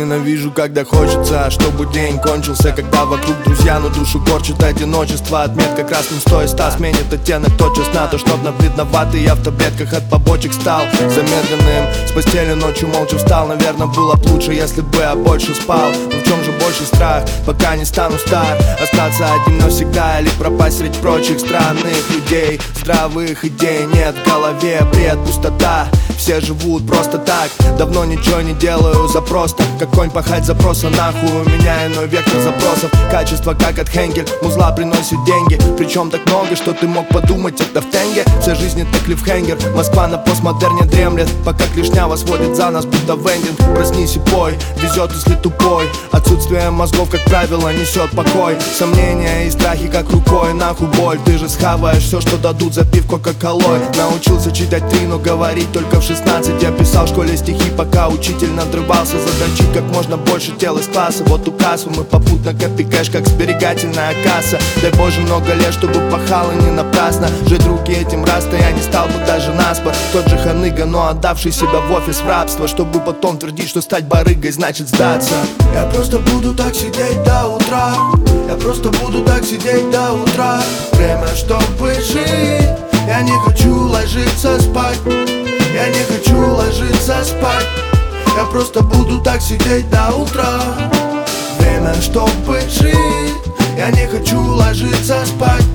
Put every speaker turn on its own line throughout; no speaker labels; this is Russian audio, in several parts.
ненавижу, когда хочется, чтобы день кончился, когда вокруг друзья, но душу корчит одиночество. Отметка красным 100 из 100 сменит оттенок тотчас на то, чтоб на бледноватый я в таблетках от побочек стал замедленным. С постели ночью молча встал, наверное, было б лучше, если бы я больше спал. Но в чем же больше страх, пока не стану стар? Остаться один навсегда или пропасть среди прочих странных людей? Здравых идей нет в голове, бред, пустота. Все живут просто так, давно ничего не делаю за просто. Как конь пахать запроса нахуй, у меня иной вектор запросов. Качество как от Хенгель, музла приносит деньги. Причем так много, что ты мог подумать, это в тенге. Вся жизнь это клиффхенгер, Москва на постмодерне дремлет. Пока клешня восводит за нас, будто вендинг. Проснись и пой, везет если тупой. Отсутствие мозгов, как правило, несет покой. Сомнения и страхи как рукой, нахуй боль. Ты же схаваешь все, что дадут за пивко кока-колой. Научился читать 3, но говорить только в 16. Я писал в школе стихи, пока учитель надрывался. Задрочить как можно больше тел из класса. Вот указ, мы попутно копи кэш, как сберегательная касса. Дай Боже много лет, чтобы пахало не напрасно. Жить руки этим раз-то я не стал бы даже наспор. Тот же ханыга, но отдавший себя в офис в рабство, чтобы потом твердить, что стать барыгой значит сдаться. Я просто буду так сидеть до утра. Я просто буду так сидеть до утра. Время, чтобы жить. Я не хочу ложиться спать. Я не хочу ложиться спать. Я просто буду так сидеть до утра. Время, чтобы жить. Я не хочу ложиться спать.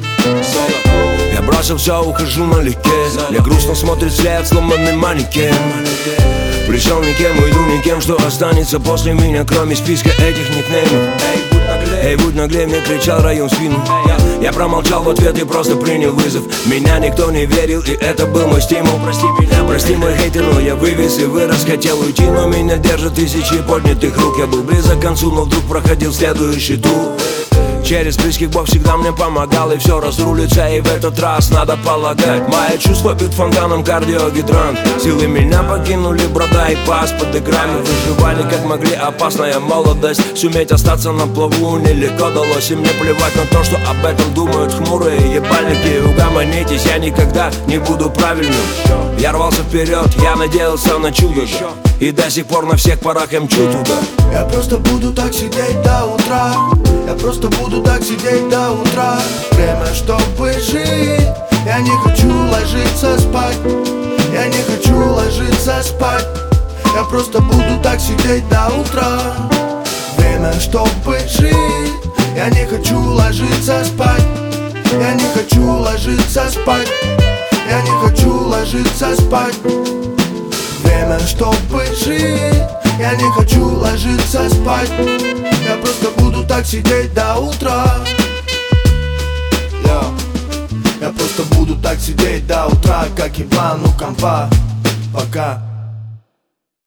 Я бросил все, ухожу налегке. Мне грустно смотрит вслед сломанный манекен. Пришел никем, уйду никем. Что останется после меня, кроме списка этих никнеймов? Эй, будь наглей, мне кричал район в спину. Я промолчал в ответ и просто принял вызов. Меня никто не верил, и это был мой стимул. Прости мой хейтер, но я вывез и вырос. Хотел уйти, но меня держат тысячи поднятых рук. Я был близок к концу, но вдруг проходил следующий тур. Через близких Бог всегда мне помогал, и все разрулится, и в этот раз надо полагать. Мои чувства бьют фонтаном кардиогидрант. Силы меня покинули, брода и пас под играми. Выживали как могли, опасная молодость. Суметь остаться на плаву нелегко далось. И мне плевать на то, что об этом думают хмурые ебальники. Угомонитесь, я никогда не буду правильным. Я рвался вперед, я надеялся на чудо, да. И до сих пор на всех парах я мчу туда.
Я просто буду так сидеть до утра. Я просто буду так сидеть до утра. Время, чтобы жить. Я не хочу ложиться спать. Я не хочу ложиться спать. Я просто буду так сидеть до утра. Время, чтобы жить. Я не хочу ложиться спать. Я не хочу ложиться спать. Я не хочу ложиться спать. Время, чтобы жить. Я не хочу ложиться спать. Я просто буду так сидеть до утра. Я просто буду так сидеть до утра, как еблан у компа. Пока.